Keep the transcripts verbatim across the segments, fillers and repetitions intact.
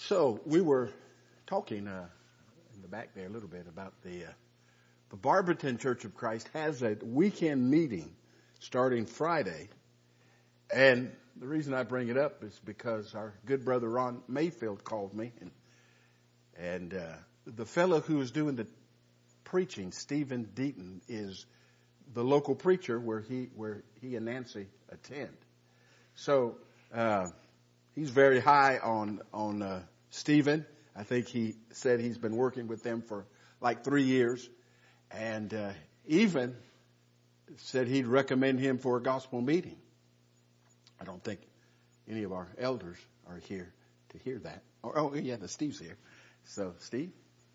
So we were talking uh, in the back there a little bit about the uh, the Barberton Church of Christ has a weekend meeting starting Friday, and the reason I bring it up is because our good brother Ron Mayfield called me, and and uh, the fellow who is doing the preaching, Stephen Deaton, is the local preacher where he where he and Nancy attend. So uh, he's very high on on uh, Stephen. I think he said he's been working with them for like three years, and uh, even said he'd recommend him for a gospel meeting. I don't think any of our elders are here to hear that. Oh, oh yeah, the Steve's here. So Steve,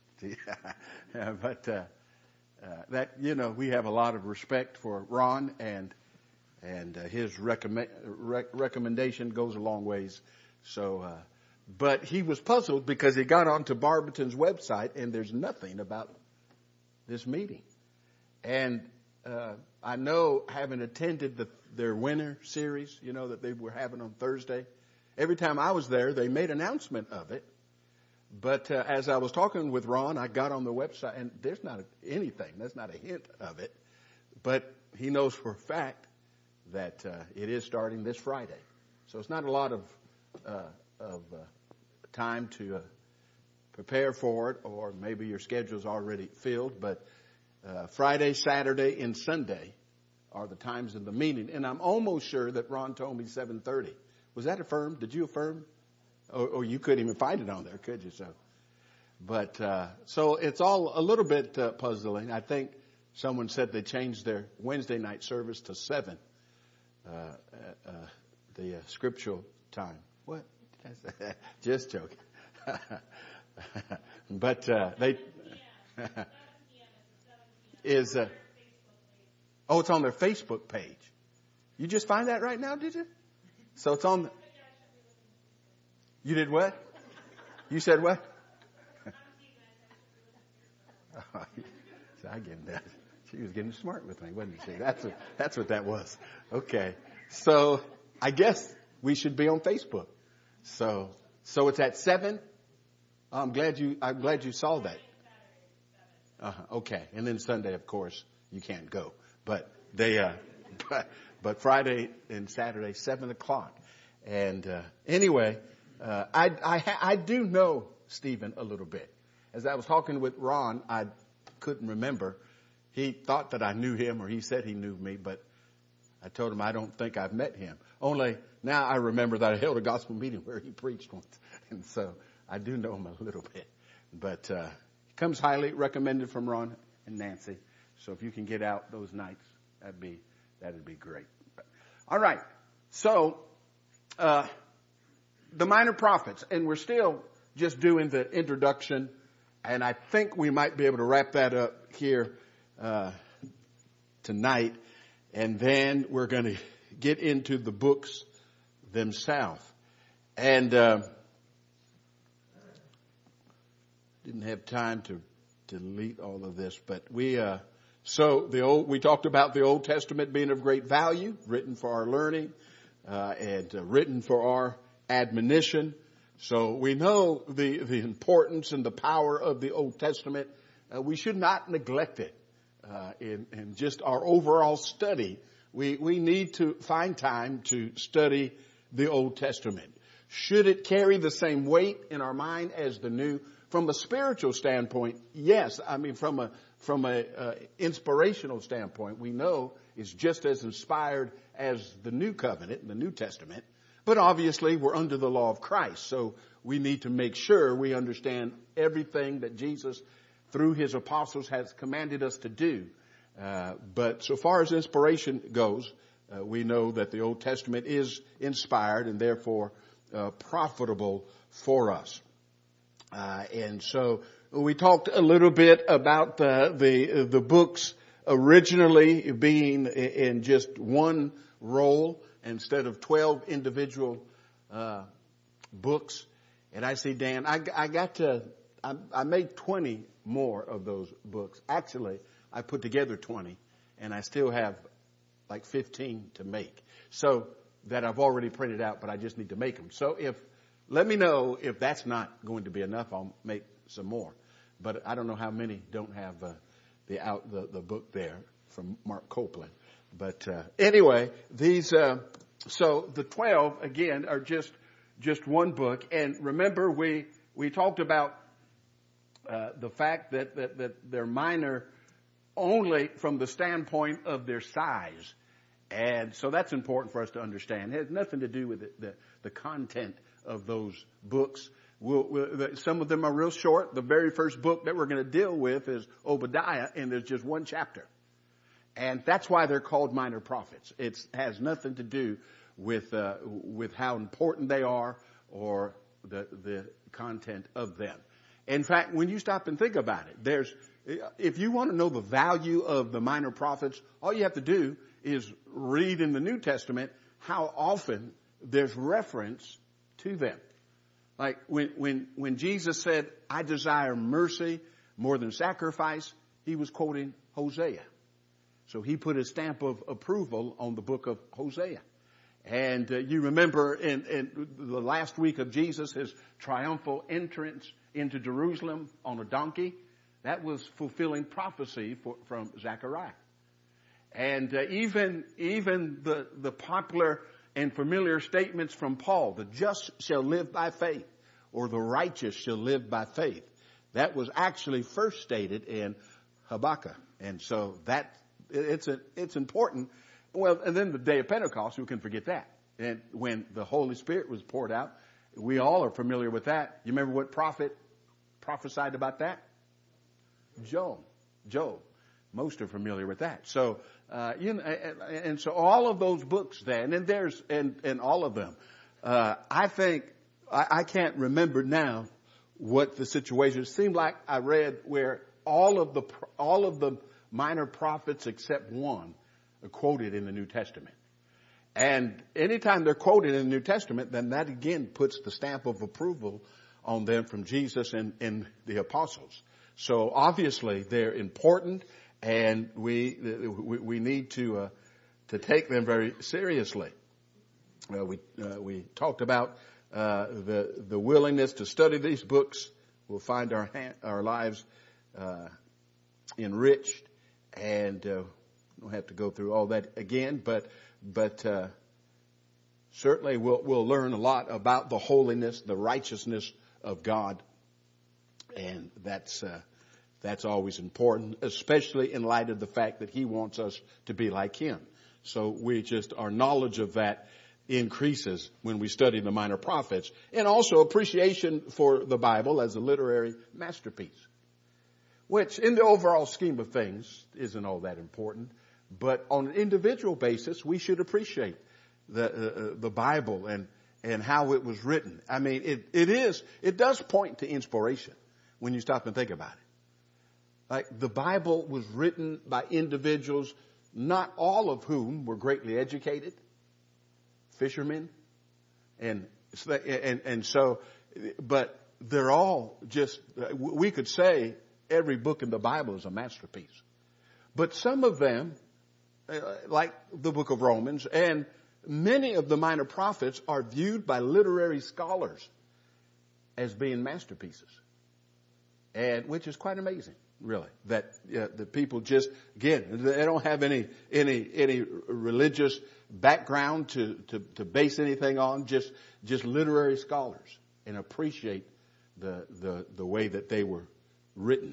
but uh, uh, that you know we have a lot of respect for Ron, and and uh, his recommend, rec- recommendation goes a long ways. So, uh, but he was puzzled because he got onto Barberton's website and there's nothing about this meeting. And uh, I know, having attended the, their winter series, you know, that they were having on Thursday, every time I was there, they made an announcement of it. But uh, as I was talking with Ron, I got on the website and there's not anything. There's not a hint of it. But he knows for a fact that uh, it is starting this Friday. So it's not a lot of uh, of uh, time to uh, prepare for it, or maybe your schedule's already filled. But uh, Friday, Saturday, and Sunday are the times of the meeting. And I'm almost sure that Ron told me seven thirty. Was that affirmed? Did you affirm? Or, or you couldn't even find it on there, could you? So, but uh, so it's all a little bit uh, puzzling. I think someone said they changed their Wednesday night service to seven. Uh, uh, uh, the uh, scriptural time. What? Just joking. But uh, they is uh, oh, it's on their Facebook page. You just find that right now, did you? So it's on. The, you did what? You said what? Oh, so I get that. She was getting smart with me, wasn't she? That's what, that's what that was. Okay. So I guess we should be on Facebook. So, so it's at seven. I'm glad you, I'm glad you saw that. Uh-huh, okay. And then Sunday, of course, you can't go, but they, uh, but, but Friday and Saturday, seven o'clock. And, uh, anyway, uh, I, I, I do know Stephen a little bit. As I was talking with Ron, I couldn't remember. He thought that I knew him, or he said he knew me, but I told him I don't think I've met him. Only now I remember that I held a gospel meeting where he preached once. And so I do know him a little bit. But uh, he comes highly recommended from Ron and Nancy. So if you can get out those nights, that'd be, that'd be great. But, all right. So uh, the minor prophets, and we're still just doing the introduction. And I think we might be able to wrap that up here uh, tonight. And then we're going to get into the books themselves. And uh, didn't have time to delete all of this, but we uh, so the old we talked about the Old Testament being of great value, written for our learning, uh, and uh, written for our admonition. So we know the the importance and the power of the Old Testament. Uh, we should not neglect it. Uh, in, in just our overall study, we, we need to find time to study the Old Testament. Should it carry the same weight in our mind as the New? From a spiritual standpoint, yes. I mean, from a from a uh, inspirational standpoint, we know it's just as inspired as the New Covenant, the New Testament. But obviously, we're under the law of Christ, so we need to make sure we understand everything that Jesus through his apostles has commanded us to do. Uh, but so far as inspiration goes, uh, we know that the Old Testament is inspired and therefore uh, profitable for us. Uh, and so we talked a little bit about the the, the books originally being in just one roll instead of twelve individual uh, books. And I see, Dan, I, I got to, I, I made twenty more of those books. Actually, I put together twenty, and I still have like fifteen to make. So that I've already printed out, but I just need to make them. So if let me know if that's not going to be enough. I'll make some more. But I don't know how many don't have uh, the out the, the book there from Mark Copeland. But uh, anyway, these uh, so the twelve again are just just one book. And remember, we we talked about uh, the fact that, that that they're minor only from the standpoint of their size, and so that's important for us to understand. It has nothing to do with the the, the content of those books. We'll, we'll, some of them are real short. The very first book that we're going to deal with is Obadiah, and there's just one chapter. And that's why they're called minor prophets. It has nothing to do with uh, with how important they are or the the content of them. In fact, when you stop and think about it, there's if you want to know the value of the minor prophets, all you have to do is read in the New Testament how often there's reference to them. Like when, when, when Jesus said, I desire mercy more than sacrifice, he was quoting Hosea. So he put a stamp of approval on the book of Hosea. And uh, you remember in, in the last week of Jesus, his triumphal entrance into Jerusalem on a donkey, that was fulfilling prophecy for, from Zechariah. And uh, even, even the, the popular and familiar statements from Paul, the just shall live by faith, or the righteous shall live by faith. That was actually first stated in Habakkuk. And so that, it's a, it's important. Well, and then the day of Pentecost, who can forget that? And when the Holy Spirit was poured out, we all are familiar with that. You remember what prophet prophesied about that? Job. Job. Most are familiar with that. So, uh, you know, and, and so all of those books then, and there's, and, and all of them, uh, I think, I, I can't remember now what the situation, it seemed like I read where all of the, all of the minor prophets except one are quoted in the New Testament. And anytime they're quoted in the New Testament, then that again puts the stamp of approval on them from Jesus and, and the apostles. So obviously they're important, and we we, we need to uh, to take them very seriously. Uh, we uh, we talked about uh, the the willingness to study these books. We'll find our ha- our lives uh, enriched, and uh, don't have to go through all that again. But but uh, certainly we'll we'll learn a lot about the holiness, the righteousness of God, and that's. Uh, That's always important, especially in light of the fact that he wants us to be like him. So we just, our knowledge of that increases when we study the minor prophets, and also appreciation for the Bible as a literary masterpiece, which in the overall scheme of things isn't all that important. But on an individual basis, we should appreciate the, uh, the Bible and, and how it was written. I mean, it, it is, it does point to inspiration when you stop and think about it. Like the Bible was written by individuals, not all of whom were greatly educated, fishermen, and and and so, but they're all just. We could say every book in the Bible is a masterpiece, but some of them, like the book of Romans, and many of the minor prophets, are viewed by literary scholars as being masterpieces, and which is quite amazing. Really, that uh, the people just again they don't have any any any religious background to, to to base anything on, just just literary scholars, and appreciate the the the way that they were written.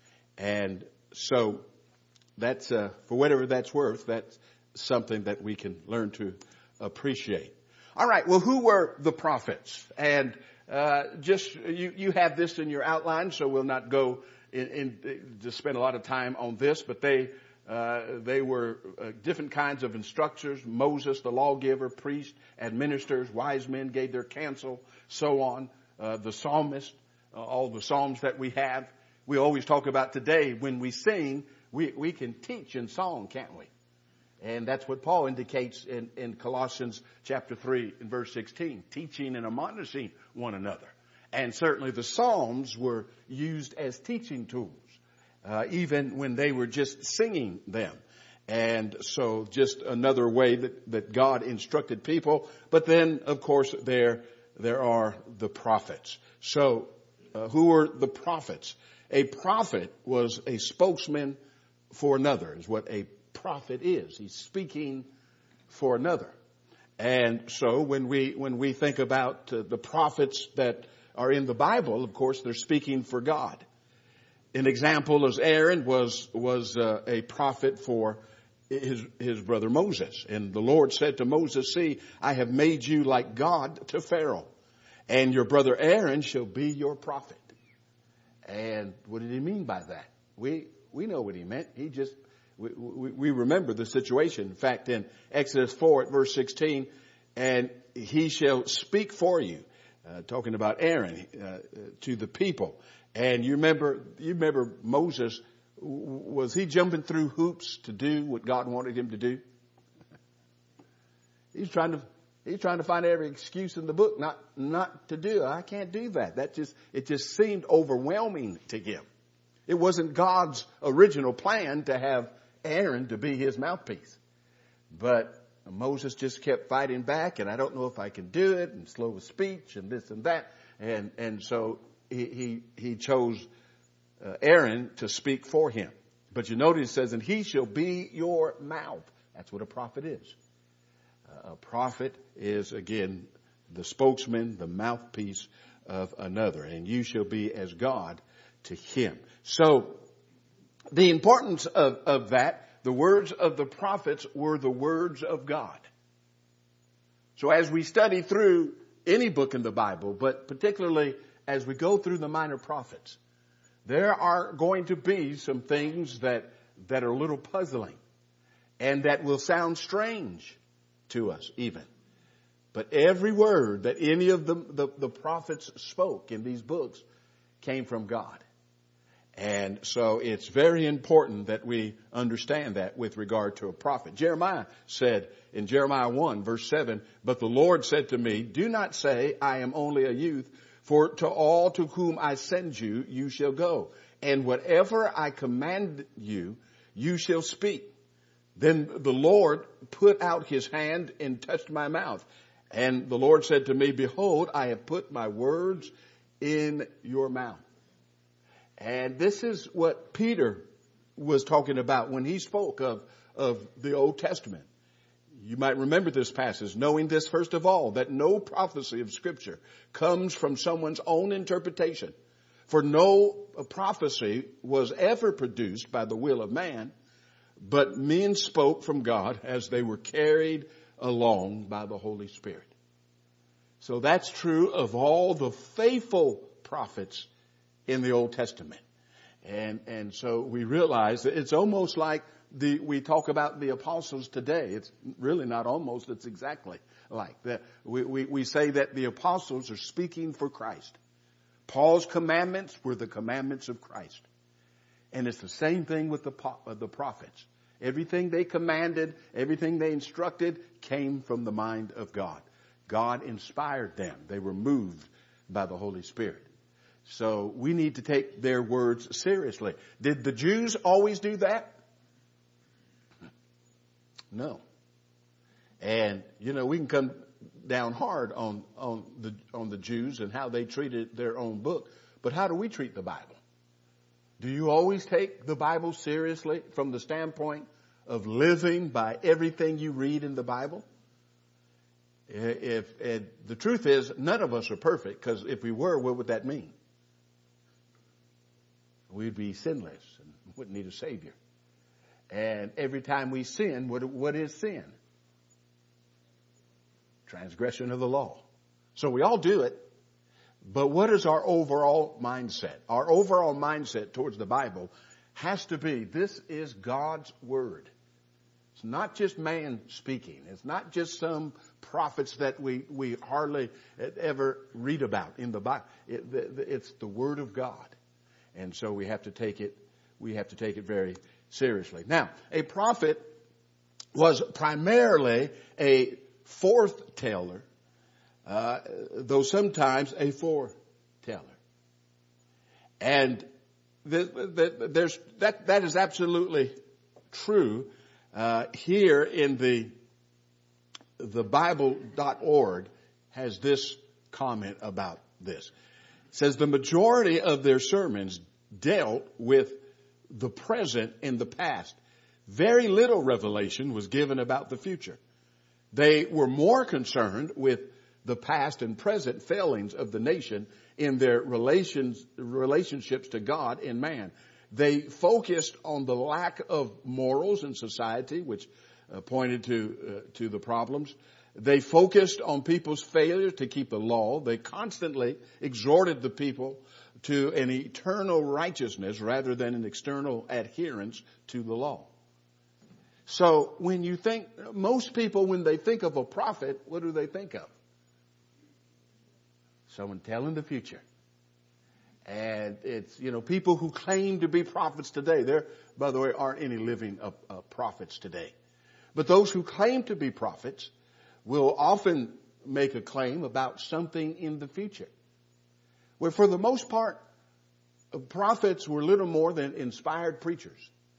And so that's uh, for whatever that's worth, that's something that we can learn to appreciate. All right, well, who were the prophets? And uh, just you you have this in your outline, so we'll not go In, in, to spend a lot of time on this, but they uh, they were uh, different kinds of instructors. Moses, the lawgiver, priest, administrators, wise men gave their counsel, so on. Uh, the psalmist, uh, all the psalms that we have. We always talk about today when we sing, we we can teach in song, can't we? And that's what Paul indicates in, in Colossians chapter three and verse sixteen, teaching and admonishing one another. And certainly the Psalms were used as teaching tools, uh, even when they were just singing them. And so just another way that, that God instructed people. But then, of course, there there are the prophets. So uh, who are the prophets? A prophet was a spokesman for another, is what a prophet is. He's speaking for another. And so when we, when we think about uh, the prophets that are in the Bible, of course, they're speaking for God. An example is Aaron was, was uh, a prophet for his, his brother Moses. And the Lord said to Moses, see, I have made you like God to Pharaoh, and your brother Aaron shall be your prophet. And what did he mean by that? We, we know what he meant. He just, we, we, we remember the situation. In fact, in Exodus four at verse sixteen, and he shall speak for you, uh, talking about Aaron, uh, to the people. And you remember, you remember Moses, was he jumping through hoops to do what God wanted him to do? He's trying to, he's trying to find every excuse in the book not, not to do it. I can't do that. That just, it just seemed overwhelming to him. It wasn't God's original plan to have Aaron to be his mouthpiece. But Moses just kept fighting back, and I don't know if I can do it, and slow of speech and this and that. And, and so he, he, he chose uh, Aaron to speak for him. But you notice it says, and he shall be your mouth. That's what a prophet is. Uh, a prophet is, again, the spokesman, the mouthpiece of another. And you shall be as God to him. So the importance of, of that, the words of the prophets were the words of God. So as we study through any book in the Bible, but particularly as we go through the minor prophets, there are going to be some things that, that are a little puzzling and that will sound strange to us even. But every word that any of the, the, the prophets spoke in these books came from God. And so it's very important that we understand that with regard to a prophet. Jeremiah said in Jeremiah one verse seven, but the Lord said to me, do not say I am only a youth, for to all to whom I send you, you shall go. And whatever I command you, you shall speak. Then the Lord put out his hand and touched my mouth. And the Lord said to me, behold, I have put my words in your mouth. And this is what Peter was talking about when he spoke of, of the Old Testament. You might remember this passage, knowing this first of all, that no prophecy of Scripture comes from someone's own interpretation. For no prophecy was ever produced by the will of man, but men spoke from God as they were carried along by the Holy Spirit. So that's true of all the faithful prophets in the Old Testament. And, and so we realize that it's almost like the, we talk about the apostles today. It's really not almost, it's exactly like that. We, we, we say that the apostles are speaking for Christ. Paul's commandments were the commandments of Christ. And it's the same thing with the, the prophets. Everything they commanded, everything they instructed came from the mind of God. God inspired them. They were moved by the Holy Spirit. So we need to take their words seriously. Did the Jews always do that? No. And, you know, we can come down hard on, on the, on the Jews and how they treated their own book. But how do we treat the Bible? Do you always take the Bible seriously from the standpoint of living by everything you read in the Bible? If, if the truth is, none of us are perfect, because if we were, what would that mean? We'd be sinless and wouldn't need a Savior. And every time we sin, what, what is sin? Transgression of the law. So we all do it. But what is our overall mindset? Our overall mindset towards the Bible has to be, this is God's Word. It's not just man speaking. It's not just some prophets that we, we hardly ever read about in the Bible. It, it's the Word of God. And so we have to take it, we have to take it very seriously. Now, a prophet was primarily a foreteller, uh, though sometimes a foreteller. And the, the, there's, that, that is absolutely true. Uh, here in the, the Bible dot org has this comment about this. It says the majority of their sermons dealt with the present and the past. Very little revelation was given about the future. They were more concerned with the past and present failings of the nation in their relations, relationships to God and man. They focused on the lack of morals in society, which uh, pointed to uh, to the problems. They focused on people's failure to keep the law. They constantly exhorted the people to an eternal righteousness rather than an external adherence to the law. So when you think, most people, when they think of a prophet, what do they think of? Someone telling the future. And it's, you know, people who claim to be prophets today. There, by the way, aren't any living uh, uh, prophets today. But those who claim to be prophets will often make a claim about something in the future. Where for the most part, prophets were little more than inspired preachers.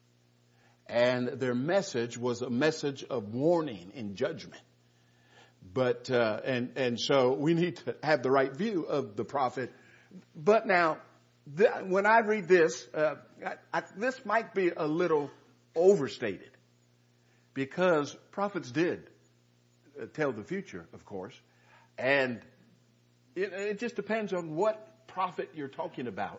And their message was a message of warning and judgment. But, uh, and, and so we need to have the right view of the prophet. But now, th- when I read this, uh, I, I, this might be a little overstated. Because prophets did uh, tell the future, of course. And it, it just depends on what prophet you're talking about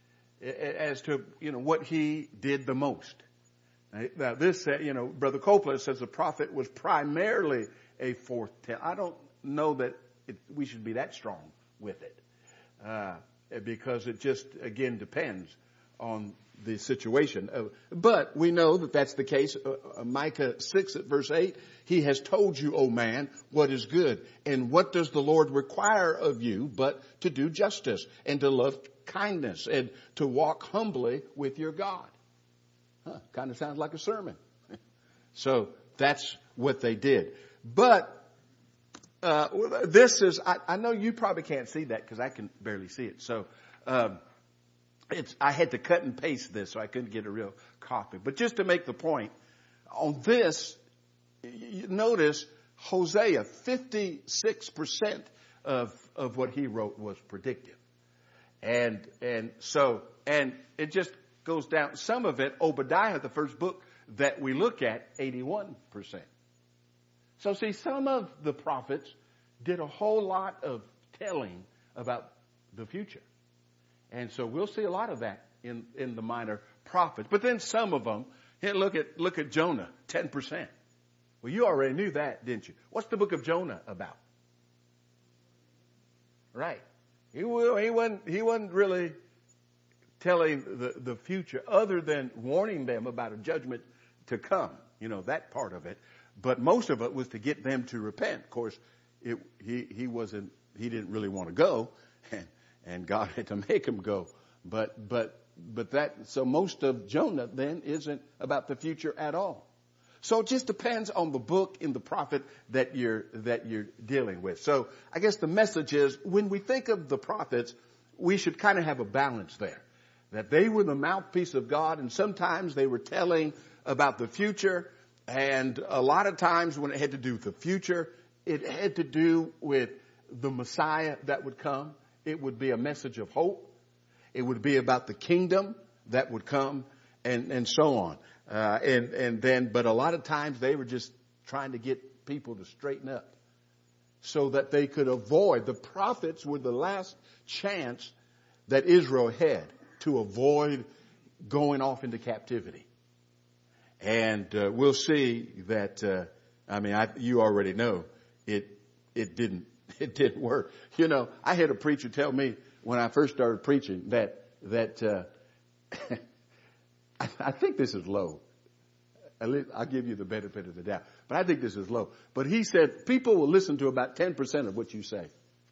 as to, you know, what he did the most. Now this, uh, you know, Brother Copeland says the prophet was primarily a foreteller. I don't know that it, we should be that strong with it. Uh, because it just, again, depends on the situation. Uh, but we know that that's the case. Uh, uh, Micah six at verse eight, he has told you, O man, what is good. And what does the Lord require of you but to do justice and to love kindness and to walk humbly with your God? Huh, kind of sounds like a sermon. So that's what they did. But uh this is, I, I know you probably can't see that because I can barely see it. So um it's I had to cut and paste this so I couldn't get a real copy. But just to make the point, on this, you notice Hosea, fifty-six percent of of what he wrote was predictive. And and so, and it just goes down. Some of it, Obadiah, the first book that we look at, eighty-one percent. So see, some of the prophets did a whole lot of telling about the future. And so we'll see a lot of that in, in the minor prophets. But then some of them, here, look at, look at Jonah, ten percent. Well, you already knew that, didn't you? What's the book of Jonah about? Right. He, he wasn't, he wasn't really telling the, the future other than warning them about a judgment to come. You know, that part of it. But most of it was to get them to repent. Of course, it, he, he wasn't, he didn't really want to go, and, and God had to make him go. But, but, but that, so most of Jonah then isn't about the future at all. So it just depends on the book and the prophet that you're, that you're dealing with. So I guess the message is, when we think of the prophets, we should kind of have a balance there. That they were the mouthpiece of God, and sometimes they were telling about the future. And a lot of times when it had to do with the future, it had to do with the Messiah that would come. It would be a message of hope. It would be about the kingdom that would come, and, and so on. Uh, and, and then, but a lot of times they were just trying to get people to straighten up so that they could avoid. The prophets were the last chance that Israel had to avoid going off into captivity. And uh, we'll see that, uh, I mean, I, you already know it, it didn't, it didn't work. You know, I had a preacher tell me when I first started preaching that, that, uh, I, I think this is low. I'll give you the benefit of the doubt, but I think this is low. But he said people will listen to about ten percent of what you say.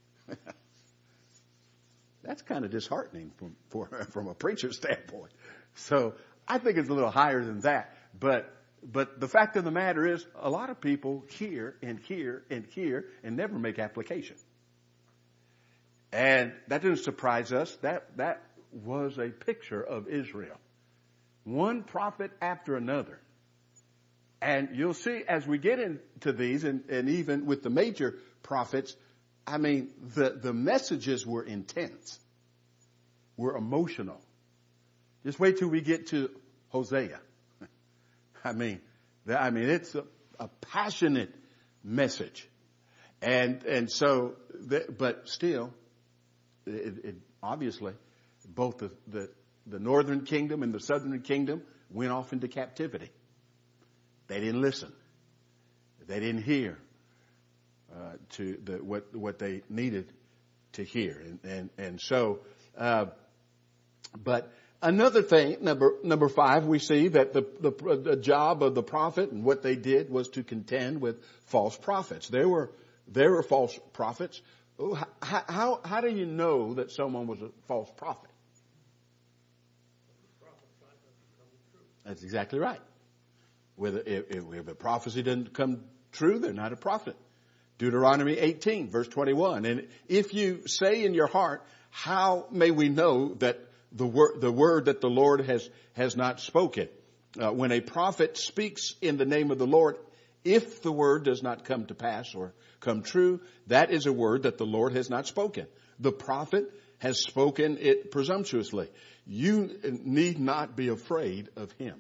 That's kind of disheartening from, for, from a preacher's standpoint. So I think it's a little higher than that. But, but the fact of the matter is, a lot of people hear and hear and hear and never make application. And that didn't surprise us. That, that was a picture of Israel. One prophet after another. And you'll see as we get into these, and, and even with the major prophets, I mean, the, the messages were intense, were emotional. Just wait till we get to Hosea. I mean, I mean, it's a, a passionate message. And, and so, the, but still, it, it obviously, both the, the, the northern kingdom and the southern kingdom went off into captivity. They didn't listen. They didn't hear, uh, to the, what, what they needed to hear. And, and, and so, uh, but another thing, number, number five, we see that the, the, the job of the prophet and what they did was to contend with false prophets. There were, there were false prophets. How, how, how do you know that someone was a false prophet? That's exactly right. Whether, if, if a prophecy doesn't come true, they're not a prophet. Deuteronomy eighteen, verse twenty-one. And if you say in your heart, how may we know that the word, the word that the Lord has, has not spoken? Uh, when a prophet speaks in the name of the Lord, if the word does not come to pass or come true, that is a word that the Lord has not spoken. The prophet has spoken it presumptuously. You need not be afraid of him.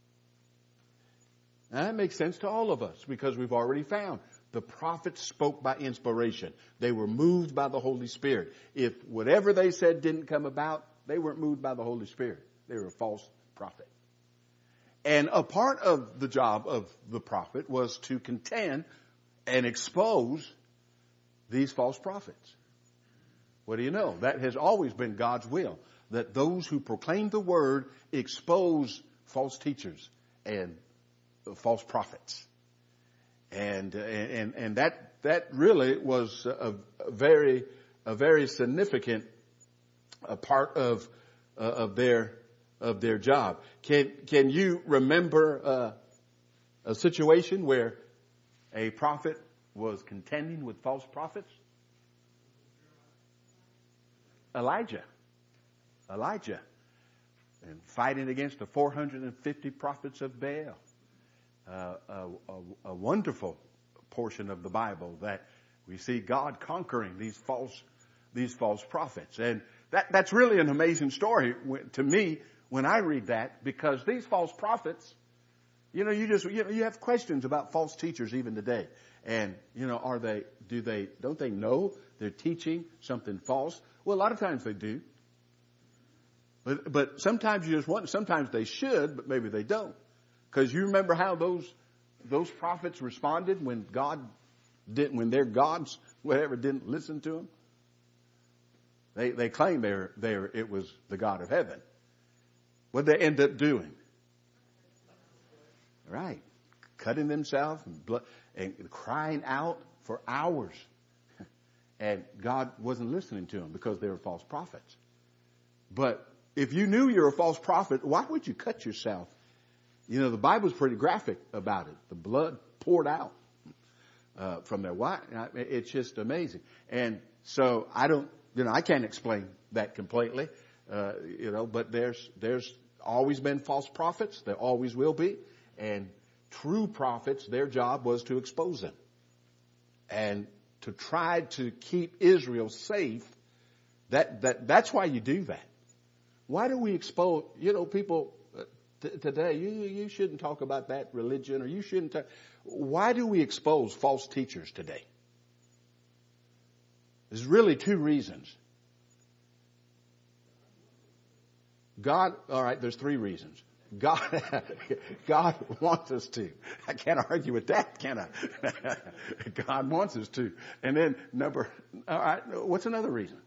Now, that makes sense to all of us because we've already found the prophets spoke by inspiration. They were moved by the Holy Spirit. If whatever they said didn't come about, they weren't moved by the Holy Spirit. They were a false prophet. And a part of the job of the prophet was to contend and expose these false prophets. What do you know? That has always been God's will, that those who proclaim the word expose false teachers and false prophets. And, and, and that, that really was a, a very, a very significant a part of, uh, of their, of their job. Can, can you remember, uh, a situation where a prophet was contending with false prophets? Elijah. Elijah. And fighting against the four hundred fifty prophets of Baal. Uh, a, a, a wonderful portion of the Bible that we see God conquering these false, these false prophets. And that, that's really an amazing story to me when I read that, because these false prophets, you know, you just, you know, you have questions about false teachers even today. And, you know, are they, do they, don't they know they're teaching something false? Well, a lot of times they do. But, but sometimes you just want, sometimes they should, but maybe they don't. Because you remember how those, those prophets responded when God didn't, when their gods, whatever, didn't listen to them? They, they claimed they were, they were, it was the God of heaven. What did they end up doing? Right. Cutting themselves and, blood, and crying out for hours. And God wasn't listening to them because they were false prophets. But if you knew you're a false prophet, why would you cut yourself? You know, the Bible's pretty graphic about it. The blood poured out uh, from their wife. It's just amazing. And so I don't, you know, I can't explain that completely, uh, you know, but there's, there's always been false prophets. There always will be. And true prophets, their job was to expose them and to try to keep Israel safe. That, that, that's why you do that. Why do we expose, you know, people uh, t- today, you, you shouldn't talk about that religion, or you shouldn't talk. Why do we expose false teachers today? There's really two reasons. God, all right, there's three reasons. God, God wants us to. I can't argue with that, can I? God wants us to. And then number, all right, what's another reason?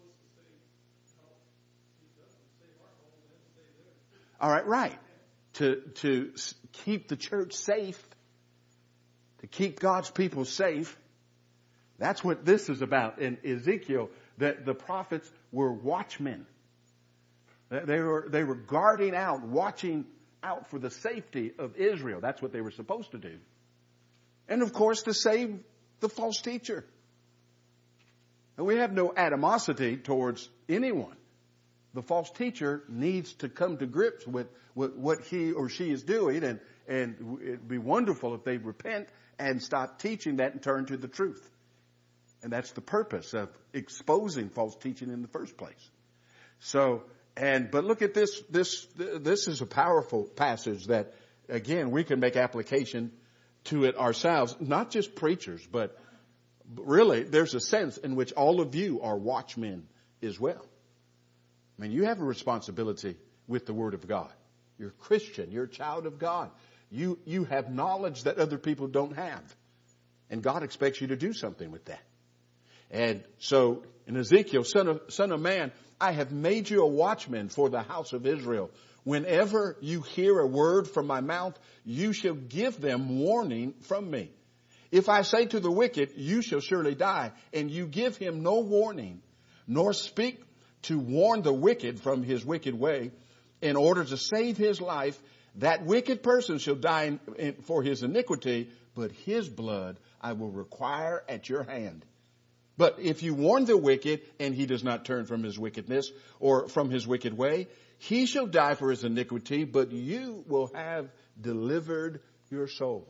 All right, right. To, to keep the church safe, to keep God's people safe. That's what this is about. In Ezekiel, that the prophets were watchmen. They were, they were guarding out, watching out for the safety of Israel. That's what they were supposed to do. And of course, to save the false teacher. And we have no animosity towards anyone. The false teacher needs to come to grips with, with what he or she is doing, and, and it'd be wonderful if they repent and stop teaching that and turn to the truth. And that's the purpose of exposing false teaching in the first place. So, and, but look at this, this, this is a powerful passage that, again, we can make application to it ourselves, not just preachers, but really there's a sense in which all of you are watchmen as well. I mean, you have a responsibility with the Word of God. You're a Christian. You're a child of God. You, you have knowledge that other people don't have. And God expects you to do something with that. And so in Ezekiel, son of, son of man, I have made you a watchman for the house of Israel. Whenever you hear a word from my mouth, you shall give them warning from me. If I say to the wicked, you shall surely die, and you give him no warning, nor speak to warn the wicked from his wicked way, in order to save his life, that wicked person shall die in, in, for his iniquity, but his blood I will require at your hand. But if you warn the wicked, and he does not turn from his wickedness or from his wicked way, he shall die for his iniquity, but you will have delivered your soul.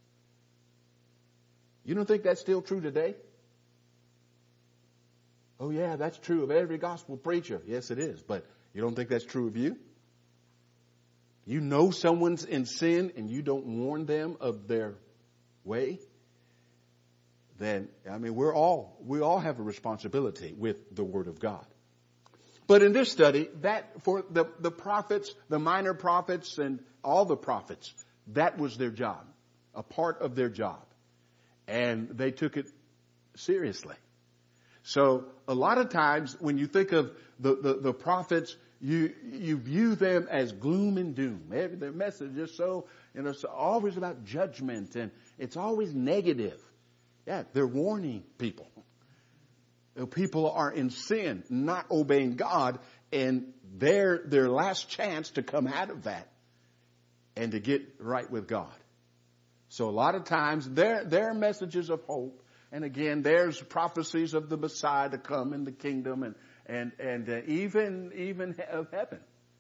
You don't think that's still true today? Oh yeah, that's true of every gospel preacher. Yes, it is. But you don't think that's true of you? You know someone's in sin and you don't warn them of their way? Then, I mean, we're all, we all have a responsibility with the Word of God. But in this study, that for the, the prophets, the minor prophets and all the prophets, that was their job, a part of their job. And they took it seriously. So a lot of times when you think of the, the, the prophets, you, you view them as gloom and doom. Their message is so, you know, it's always about judgment and it's always negative. Yeah, they're warning people. People are in sin, not obeying God, and their, their last chance to come out of that and to get right with God. So a lot of times there, there are messages of hope. And again, there's prophecies of the Messiah to come in the kingdom and, and, and uh, even, even of heaven.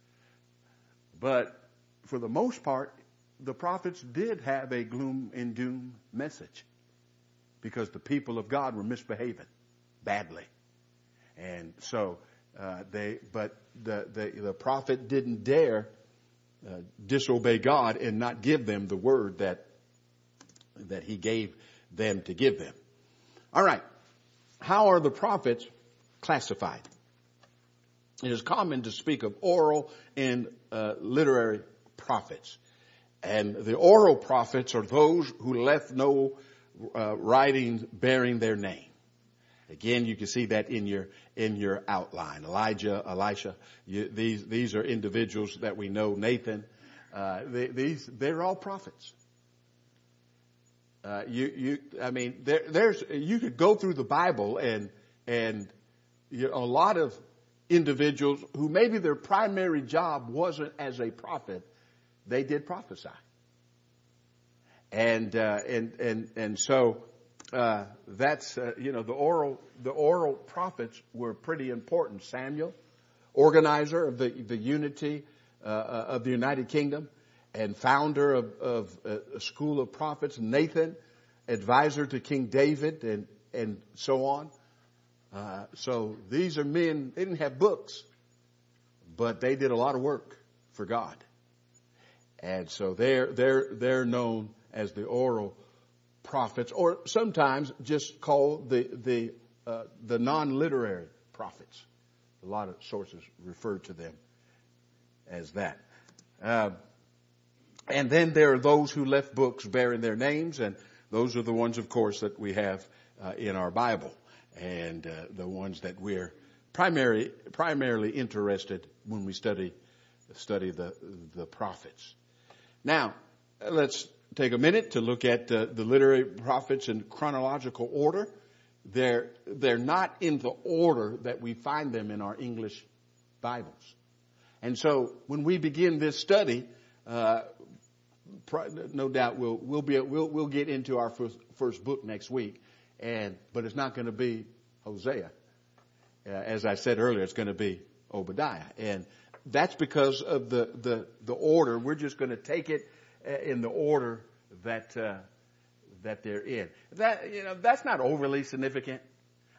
But for the most part, the prophets did have a gloom and doom message because the people of God were misbehaving badly. And so, uh, they, but the, the, the prophet didn't dare uh, disobey God and not give them the word that, that he gave them to give them. All right. How are the prophets classified? It is common to speak of oral and uh, literary prophets. And the oral prophets are those who left no uh, writings bearing their name. Again, you can see that in your in your outline. Elijah, Elisha, you, these these are individuals that we know. Nathan, uh, they, these they're all prophets. Uh, you, you, I mean, there, there's, you could go through the Bible and, and you know, a lot of individuals who maybe their primary job wasn't as a prophet, they did prophesy. And, uh, and, and, and so, uh, that's, uh, you know, the oral, the oral prophets were pretty important. Samuel, organizer of the, the unity, uh, of the United Kingdom. And founder of, of a school of prophets, Nathan, advisor to King David, and and so on. Uh, so these are men. They didn't have books, but they did a lot of work for God, and so they're they're they're known as the oral prophets, or sometimes just called the the uh, the non-literary prophets. A lot of sources refer to them as that. Uh, And then there are those who left books bearing their names, and those are the ones, of course, that we have uh, in our Bible, and uh, the ones that we're primary, primarily interested when we study study the the prophets. Now, let's take a minute to look at uh, the literary prophets in chronological order. They're they're not in the order that we find them in our English Bibles, and so when we begin this study. Uh, No doubt we'll we'll be we'll we'll get into our first, first book next week, and but it's not going to be Hosea, uh, as I said earlier. It's going to be Obadiah, and that's because of the the the order. We're just going to take it in the order that uh, that they're in. That you know that's not overly significant.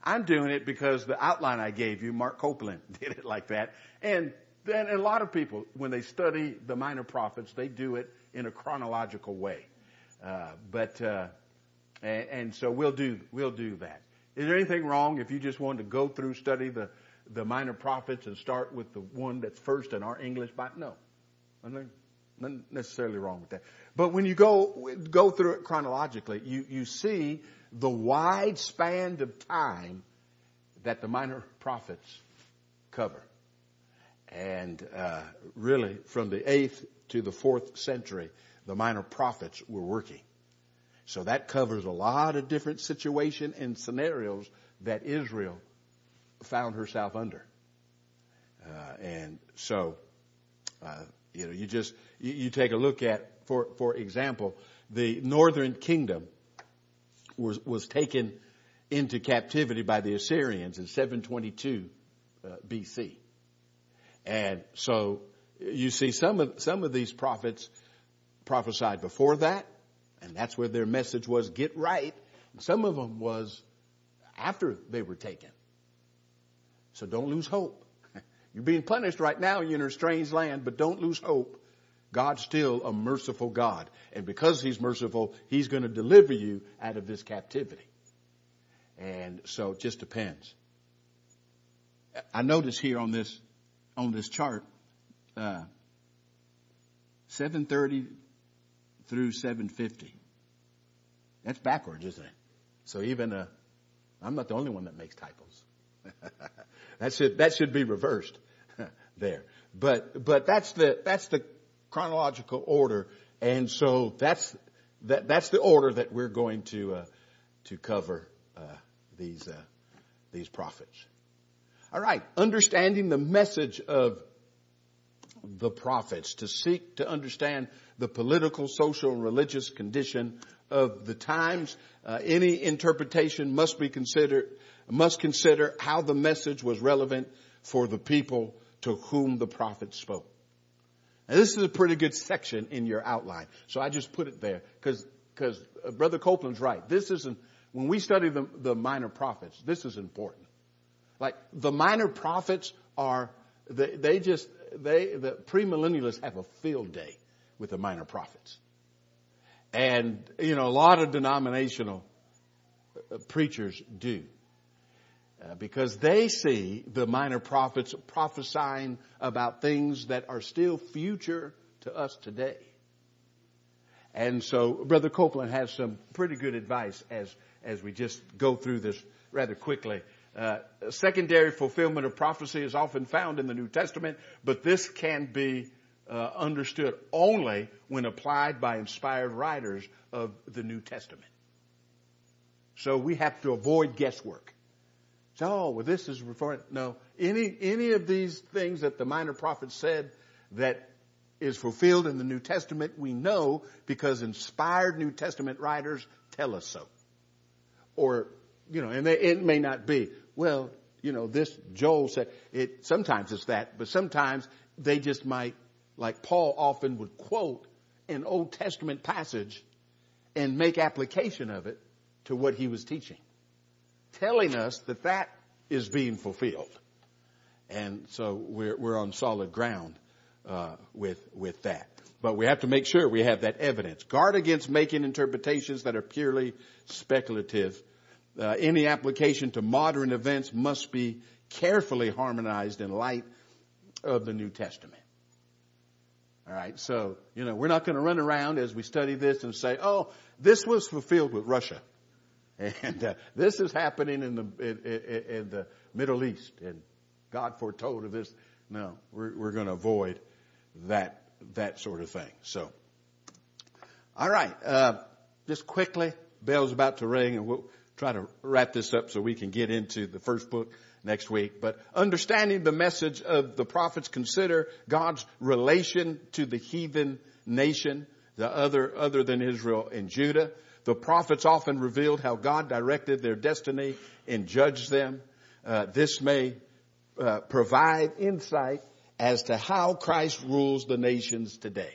I'm doing it because the outline I gave you, Mark Copeland did it like that. And then a lot of people, when they study the minor prophets, they do it in a chronological way. Uh, but, uh, and, and so we'll do, we'll do that. Is there anything wrong if you just wanted to go through, study the, the minor prophets and start with the one that's first in our English Bible? No. Nothing, nothing necessarily wrong with that. But when you go, go through it chronologically, you, you see the wide span of time that the minor prophets cover. And, uh, really from the eighth to the fourth century, the minor prophets were working. So that covers a lot of different situations and scenarios that Israel found herself under. Uh, and so, uh, you know, you just, you, you take a look at, for, for example, the northern kingdom was, was taken into captivity by the Assyrians in seven twenty-two uh, B C. And so you see some of, some of these prophets prophesied before that, and that's where their message was, get right. And some of them was after they were taken. So don't lose hope. You're being punished right now. You're in a strange land, but don't lose hope. God's still a merciful God. And because He's merciful, He's going to deliver you out of this captivity. And so it just depends. I notice here on this, on this chart, uh, seven thirty through seven fifty. That's backwards, isn't it? So even, uh, I'm not the only one that makes typos. that should, that should be reversed there. But, but that's the, that's the chronological order. And so that's, that, that's the order that we're going to, uh, to cover, uh, these, uh, these prophets. All right. Understanding the message of the prophets, to seek to understand the political, social, and religious condition of the times. Uh, any interpretation must be considered, must consider how the message was relevant for the people to whom the prophet spoke. Now, this is a pretty good section in your outline. So I just put it there because, because uh, Brother Copeland's right. This isn't, when we study the, the minor prophets, this is important. Like the minor prophets are, they, they just, they, the premillennialists have a field day with the minor prophets. And, you know, a lot of denominational preachers do. Uh, because they see the minor prophets prophesying about things that are still future to us today. And so Brother Copeland has some pretty good advice as, as we just go through this rather quickly. Uh, secondary fulfillment of prophecy is often found in the New Testament, but this can be uh, understood only when applied by inspired writers of the New Testament. So we have to avoid guesswork. So, oh, well, this is referring, no, any, any of these things that the minor prophets said that is fulfilled in the New Testament, we know because inspired New Testament writers tell us so. Or, you know, and they, it may not be, well, you know, this Joel said it, sometimes it's that, but sometimes they just might, like Paul often would quote an Old Testament passage and make application of it to what he was teaching, telling us that that is being fulfilled. And so we're, we're on solid ground, uh, with, with that. But we have to make sure we have that evidence. Guard against making interpretations that are purely speculative. Uh, any application to modern events must be carefully harmonized in light of the New Testament. All right. So, you know, we're not going to run around as we study this and say, oh, this was fulfilled with Russia. And uh, this is happening in the in, in, in the Middle East, and God foretold of this. No, we're we're going to avoid that that sort of thing. So, all right, uh, just quickly, bell's about to ring, and we'll try to wrap this up so we can get into the first book next week. But understanding the message of the prophets, consider God's relation to the heathen nation, the other other than Israel and Judah. The prophets often revealed how God directed their destiny and judged them. Uh, this may uh, provide insight as to how Christ rules the nations today.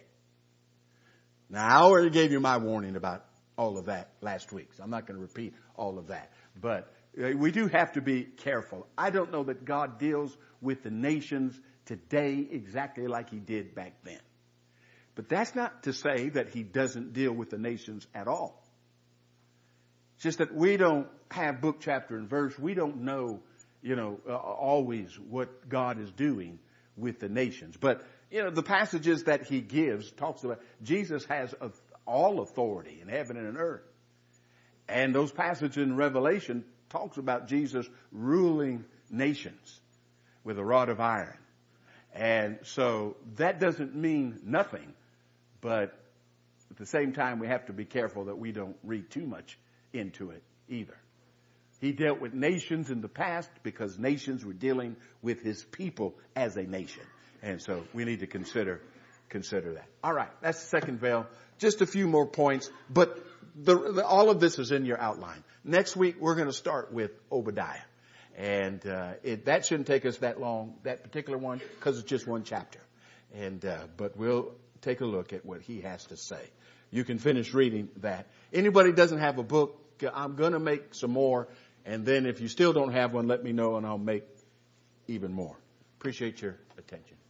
Now, I already gave you my warning about all of that last week, so I'm not going to repeat all of that. But we do have to be careful. I don't know that God deals with the nations today exactly like he did back then. But that's not to say that he doesn't deal with the nations at all. It's just that we don't have book, chapter, and verse. We don't know, you know, uh, always what God is doing with the nations. But, you know, the passages that he gives talks about Jesus has all authority in heaven and in earth. And those passages in Revelation talks about Jesus ruling nations with a rod of iron. And so that doesn't mean nothing. But at the same time, we have to be careful that we don't read too much into it either. He dealt with nations in the past because nations were dealing with his people as a nation. And so we need to consider consider that. All right, that's the second veil. Just a few more points, but the, the, all of this is in your outline. Next week, we're going to start with Obadiah. And uh, it, that shouldn't take us that long, that particular one, because it's just one chapter. And uh, but we'll take a look at what he has to say. You can finish reading that. Anybody doesn't have a book, I'm going to make some more. And then if you still don't have one, let me know and I'll make even more. Appreciate your attention.